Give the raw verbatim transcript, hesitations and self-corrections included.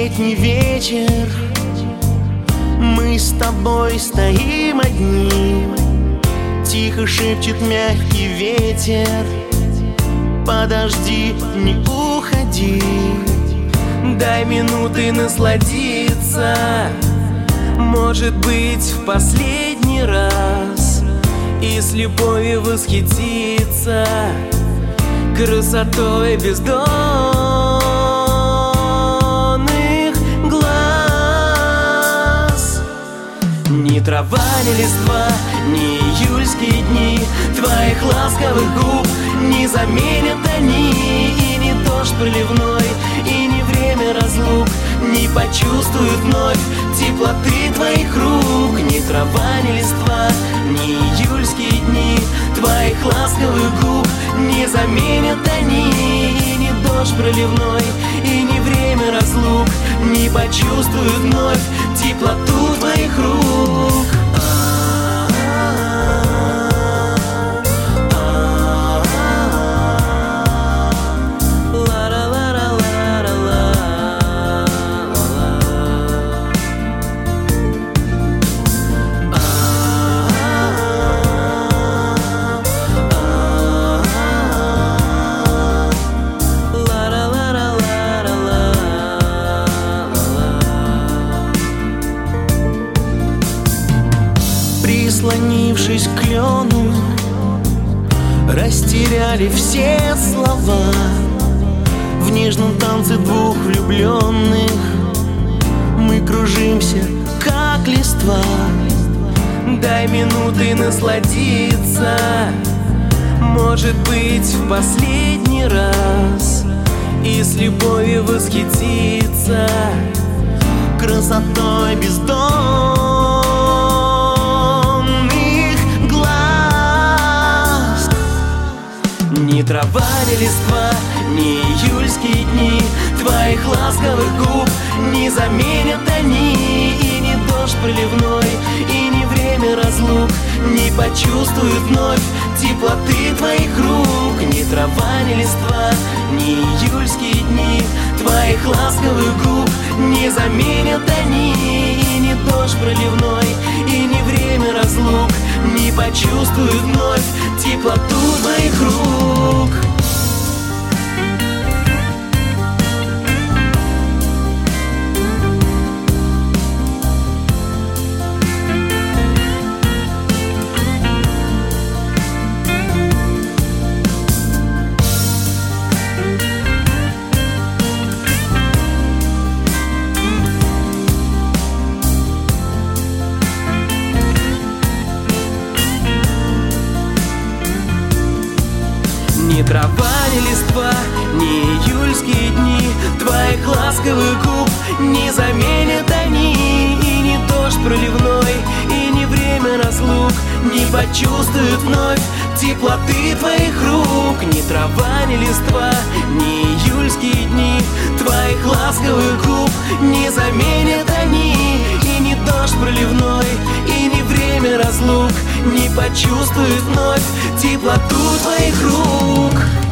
летний вечер, мы с тобой стоим одни. Тихо шепчет мягкий ветер: подожди, не уходи. Дай минуты насладиться, может быть, в последний раз, и с любовью восхититься красотой бездонных глаз. Ни трава, ни листва, ни июльские дни твоих ласковых губ не заменят они. И не дождь проливной, и не время разлук не почувствуют вновь теплоты твоих рук. Ни трава, ни листва, ни июльские дни твоих ласковых губ не заменят они. И не дождь проливной, и не время разлук не почувствуют вновь теплоту твоих рук. Прислонившись к клену, растеряли все слова. В нежном танце двух влюбленных мы кружимся, как листва. Дай минуты насладиться, может быть, в последний раз, и с любовью восхититься красотой бездонных. Ни трава, ни листва, ни июльские дни твоих ласковых губ не заменят они. И не дождь проливной, и не время разлук не почувствуют вновь теплоты твоих рук. Ни трава, ни листва, ни июльские дни твоих ласковых губ не заменят они. И не дождь проливной, и не время разлук не почувствуют вновь теплоту твоих рук. Ни трава, ни листва, ни июльские дни твоих ласковых губ не заменят они. И не дождь проливной, и не время разлук не почувствуют вновь теплоты твоих рук. Ни трава, ни листва, ни июльские дни твоих ласковых губ не заменят они. И не дождь проливной, и не время разлук не почувствуют вновь теплоту твоих рук.